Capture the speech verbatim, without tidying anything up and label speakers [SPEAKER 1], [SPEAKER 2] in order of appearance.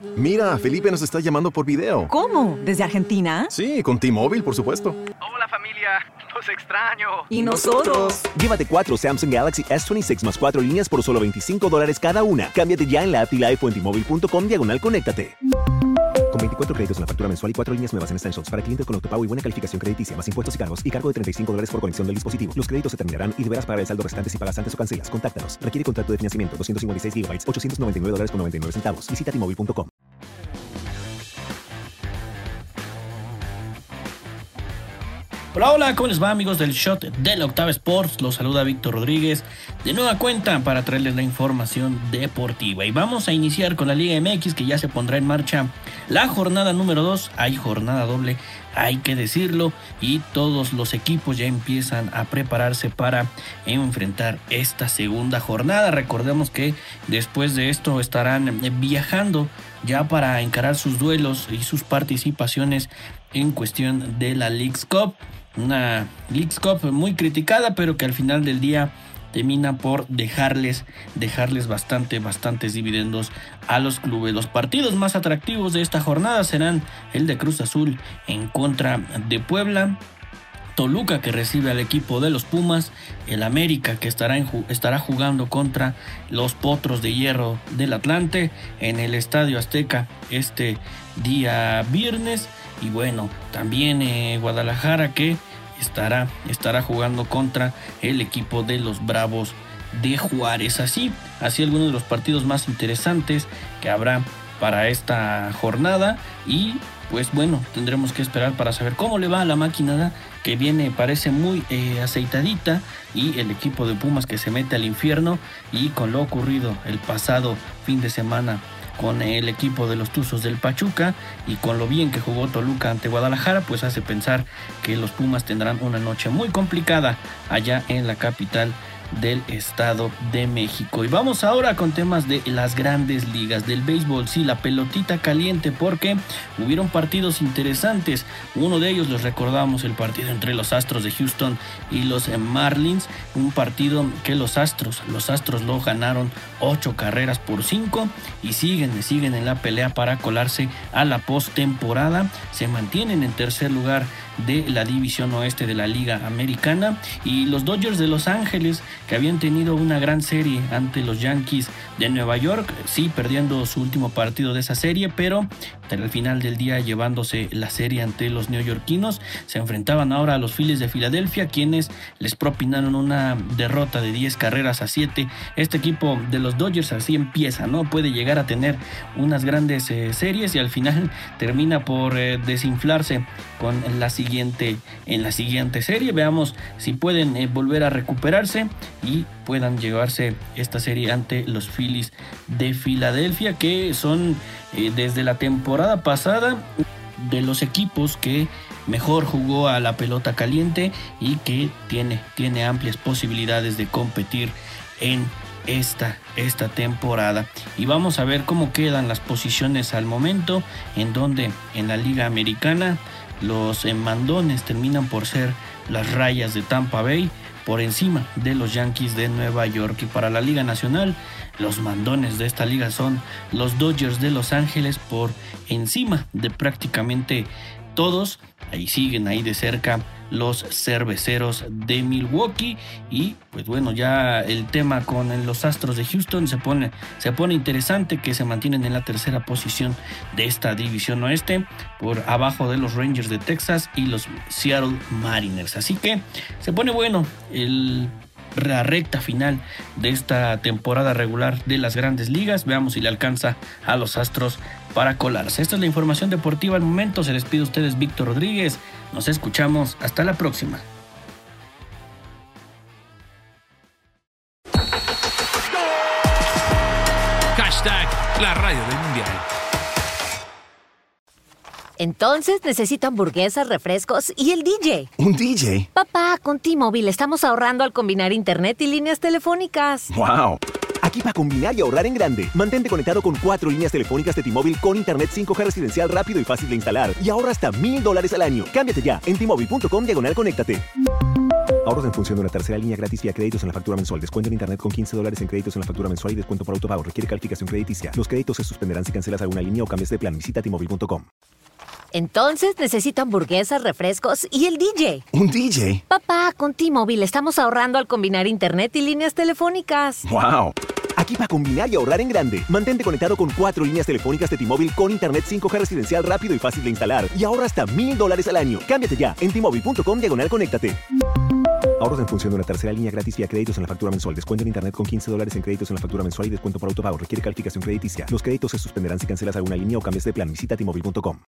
[SPEAKER 1] Mira, Felipe nos está llamando por video.
[SPEAKER 2] ¿Cómo? ¿Desde Argentina?
[SPEAKER 1] Sí, con T-Mobile, por supuesto.
[SPEAKER 3] Hola familia, los extraño.
[SPEAKER 2] ¿Y nosotros?
[SPEAKER 4] Llévate cuatro Samsung Galaxy S veintiséis más cuatro líneas por solo veinticinco dólares cada una. Cámbiate ya en la app y Live o en T-Mobile punto com diagonal conéctate. Con veinticuatro créditos en la factura mensual y cuatro líneas nuevas en Essentials para clientes con autopago y buena calificación crediticia, más impuestos y cargos y cargo de treinta y cinco dólares por conexión del dispositivo. Los créditos se terminarán y deberás pagar el saldo restante si pagas antes o cancelas. Contáctanos. Requiere contrato de financiamiento. doscientos cincuenta y seis gigabytes, ochocientos noventa y nueve dólares con noventa y nueve centavos. Visita T Mobile punto com.
[SPEAKER 5] Hola, hola, ¿cómo les va, amigos del Shot de la Octava Sports? Los saluda Víctor Rodríguez de nueva cuenta para traerles la información deportiva. Y vamos a iniciar con la Liga M X, que ya se pondrá en marcha la jornada número dos. Hay jornada doble, hay que decirlo, y todos los equipos ya empiezan a prepararse para enfrentar esta segunda jornada. Recordemos que después de esto estarán viajando ya para encarar sus duelos y sus participaciones en cuestión de la Leagues Cup. Una Leagues Cup muy criticada, pero que al final del día termina por dejarles, dejarles bastante, bastantes dividendos a los clubes. Los partidos más atractivos de esta jornada serán el de Cruz Azul en contra de Puebla, Toluca, que recibe al equipo de los Pumas, el América, que estará, en, estará jugando contra los Potros de Hierro del Atlante en el Estadio Azteca este día viernes. Y bueno, también eh, Guadalajara, que estará, estará jugando contra el equipo de los Bravos de Juárez. Así, así algunos de los partidos más interesantes que habrá para esta jornada. Y pues bueno, tendremos que esperar para saber cómo le va a la máquina, que viene, parece muy eh, aceitadita, y el equipo de Pumas, que se mete al infierno. Y con lo ocurrido el pasado fin de semana con el equipo de los Tuzos del Pachuca y con lo bien que jugó Toluca ante Guadalajara, pues hace pensar que los Pumas tendrán una noche muy complicada allá en la capital del Estado de México. Y vamos ahora con temas de las grandes ligas del béisbol. Sí, la pelotita caliente, porque hubieron partidos interesantes. Uno de ellos, los recordamos, el partido entre los Astros de Houston y los Marlins, un partido que los Astros, los Astros lo ganaron ocho carreras por cinco y siguen, siguen en la pelea para colarse a la postemporada. Se mantienen en tercer lugar de la división oeste de la Liga Americana, y los Dodgers de Los Ángeles, que habían tenido una gran serie ante los Yankees de Nueva York, sí perdiendo su último partido de esa serie, pero al final del día llevándose la serie ante los neoyorquinos. Se enfrentaban ahora a los Phillies de Filadelfia, quienes les propinaron una derrota de diez carreras a siete. Este equipo de los Dodgers así empieza, ¿no? Puede llegar a tener unas grandes eh, series y al final termina por eh, desinflarse con la siguiente, en la siguiente serie. Veamos si pueden eh, volver a recuperarse y puedan llevarse esta serie ante los Phillies de Filadelfia, que son eh, desde la temporada pasada de los equipos que mejor jugó a la pelota caliente y que tiene, tiene amplias posibilidades de competir en esta, esta temporada. Y vamos a ver cómo quedan las posiciones al momento, en donde en la Liga Americana los eh, mandones terminan por ser las Rayas de Tampa Bay, por encima de los Yankees de Nueva York. Y para la Liga Nacional, los mandones de esta liga son los Dodgers de Los Ángeles, por encima de prácticamente todos. Ahí siguen ahí de cerca los Cerveceros de Milwaukee. Y pues bueno, ya el tema con los Astros de Houston se pone, se pone interesante, que se mantienen en la tercera posición de esta división oeste, por abajo de los Rangers de Texas y los Seattle Mariners. Así que se pone bueno el la recta final de esta temporada regular de las grandes ligas. Veamos si le alcanza a los Astros para colarse. Esta es la información deportiva al momento. Se despide de ustedes Víctor Rodríguez. Nos escuchamos hasta la próxima.
[SPEAKER 6] Hashtag la radio del mundial.
[SPEAKER 7] Entonces necesito hamburguesas, refrescos y el D J.
[SPEAKER 1] ¿Un D J?
[SPEAKER 7] Papá, con T-Mobile estamos ahorrando al combinar internet y líneas telefónicas.
[SPEAKER 1] ¡Wow!
[SPEAKER 4] Aquí para combinar y ahorrar en grande. Mantente conectado con cuatro líneas telefónicas de T-Mobile con internet cinco G residencial rápido y fácil de instalar. Y ahorra hasta mil dólares al año. Cámbiate ya en T Mobile punto com diagonal conéctate. Ahorros en función de una tercera línea gratis vía créditos en la factura mensual. Descuento en internet con quince dólares en créditos en la factura mensual y descuento por autopago. Requiere calificación crediticia. Los créditos se suspenderán si cancelas alguna línea o cambias de plan. Visita T Mobile punto com.
[SPEAKER 7] Entonces necesito hamburguesas, refrescos y el D J.
[SPEAKER 1] ¿Un D J?
[SPEAKER 7] Papá, con T-Mobile estamos ahorrando al combinar internet y líneas telefónicas.
[SPEAKER 1] ¡Wow!
[SPEAKER 4] Aquí para combinar y ahorrar en grande. Mantente conectado con cuatro líneas telefónicas de T-Mobile con internet cinco G residencial rápido y fácil de instalar. Y ahorra hasta mil dólares al año. Cámbiate ya en T Mobile punto com diagonal conéctate. Ahorros en función de una tercera línea gratis vía créditos en la factura mensual. Descuento en internet con quince dólares en créditos en la factura mensual y descuento por autopago. Requiere calificación crediticia. Los créditos se suspenderán si cancelas alguna línea o cambias de plan. Visita T Mobile punto com.